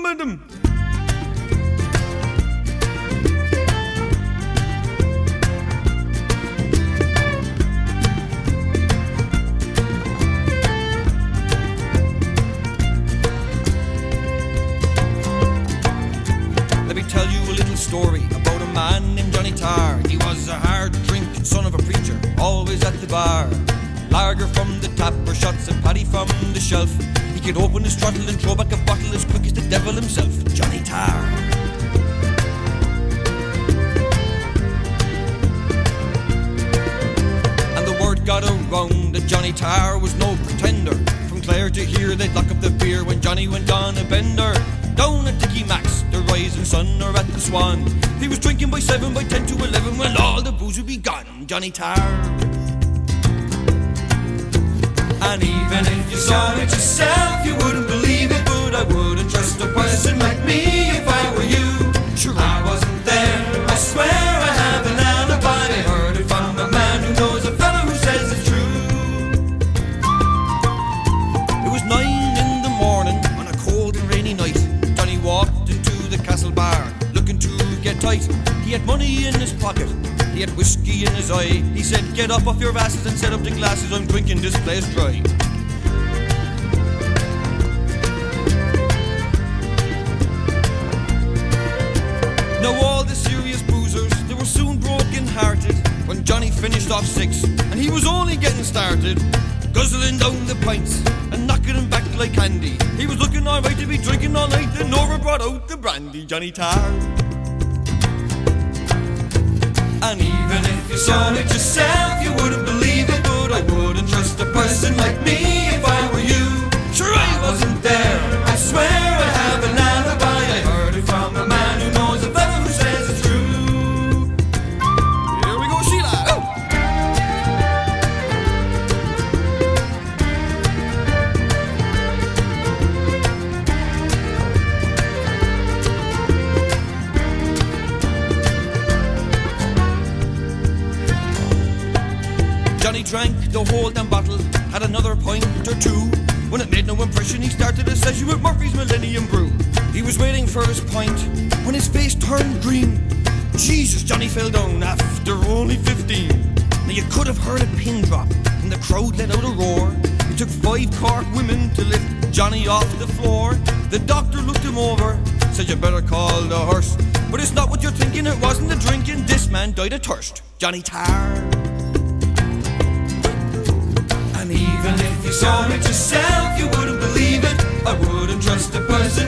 madam. Let me tell you a little story about a man named Johnny Tarr. He was a hard-drinking son of a preacher, always at the bar. Lager from the tap or shots and paddy from the shelf. He could open his throttle and throw back a bottle as quick as the devil himself. Johnny Tarr. And the word got around that Johnny Tarr was no pretender. From Clare to here they'd lock up the beer when Johnny went on a bender. Down at Dickie Max, the Rising Sun, or at the Swan. He was drinking by 7, by 10 to 11, well all the booze would be gone. Johnny Tarr. And even if you saw it yourself, you wouldn't believe it. But I wouldn't trust a person like me if I were you. Sure, I wasn't there, I swear I have an alibi. I heard it from a man who knows a fella who says it's true. It was 9 in the morning on a cold and rainy night. Johnny walked into the castle bar, looking to get tight. He had money in his pocket, he had whiskey in his eye. He said, get up off your asses and set up the glasses, I'm drinking this place dry. Now all the serious boozers, they were soon broken-hearted when Johnny finished off 6, and he was only getting started, guzzling down the pints and knocking them back like candy. He was looking alright to be drinking all night, then Nora brought out the brandy. Johnny Tarr. And even if you saw it yourself, you wouldn't believe it. But I wouldn't trust a person like me if I were you. Sure, I wasn't there, I swear I have an alibi. I heard it from a man who knows a fella who says it's true. Here we go, Sheila. Oh. Johnny drank the whole damn bottle, had another pint or two. When it made no impression, he started a session with Murphy's Millennium Brew. He was waiting for his pint when his face turned green. Jesus, Johnny fell down after only 15. Now you could have heard a pin drop and the crowd let out a roar. It took 5 Cork women to lift Johnny off the floor. The doctor looked him over, said you better call the hearse. But it's not what you're thinking, it wasn't the drinking, this man died of thirst. Johnny Tarr. And even if you saw it yourself, you wouldn't believe it. I wouldn't trust a person